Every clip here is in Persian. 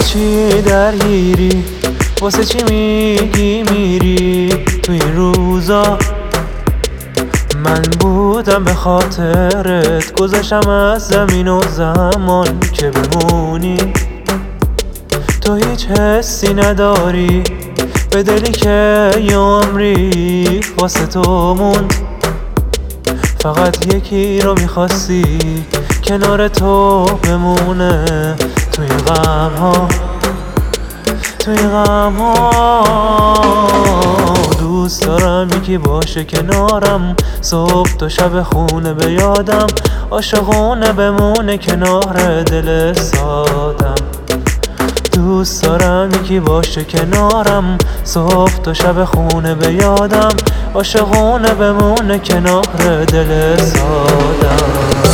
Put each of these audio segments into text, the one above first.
چی درگیری؟ واسه چی میگی میری تو این روزا؟ من بودم به خاطرت، گذشتم از زمین و زمان که بمونی. تو هیچ حسی نداری به دلی که یه عمری واسه تو موند. فقط یکی رو میخواستی کنار تو بمونه توی غم ها، توی غم ها. دوست دارم یکی باشه کنارم، صبح تا شب خونه به یادم، عاشقونه بمونه کنار دل سادم. دوست دارم یکی باشه کنارم، صبح تا شب خونه به یادم، عاشقونه بمونه کنار دل سادم.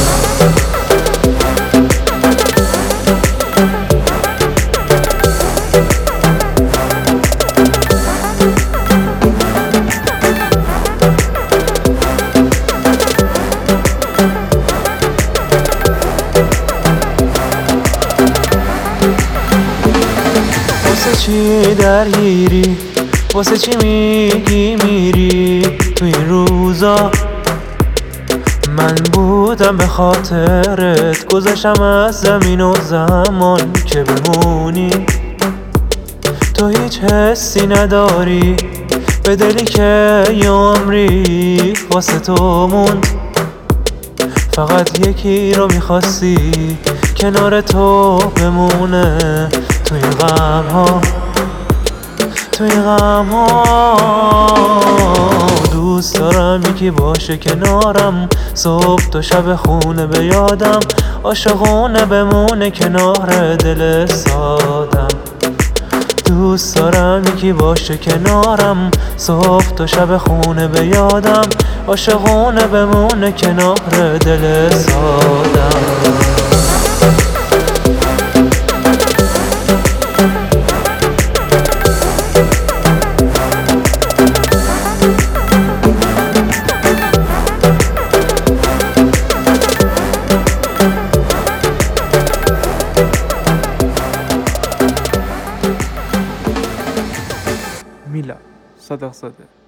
واسه چی درگیری؟ واسه چی میگی میری تو این روزا؟ من بودم به خاطرت، گذشتم از زمین و زمان که بمونی. تو هیچ حسی نداری به دلی که یه عمری واسه تو موند. فقط یکی رو میخواستی کنار تو بمونه توی غم ها، توی غم ها. دوست دارم یکی باشه کنارم، صبح تا شب خونه به یادم، عاشقونه بمونه کنار دل سادم. دوست دارم یکی باشه کنارم، صبح تا شب خونه به یادم، عاشقونه بمونه کنار دل سادم. میلا صادق زاده.